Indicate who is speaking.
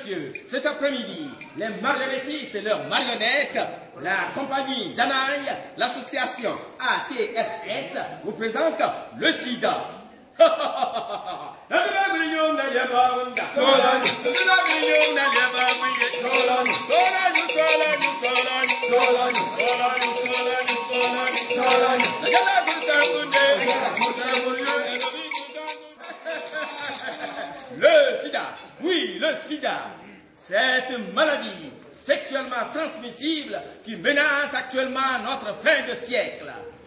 Speaker 1: messieurs, cet après-midi, les marionnettistes et leurs marionnettes, la compagnie Danaï, l'association ATFS, vous présente le sida. Le sida, oui, le sida, cette maladie sexuellement transmissible qui menace actuellement notre fin de siècle.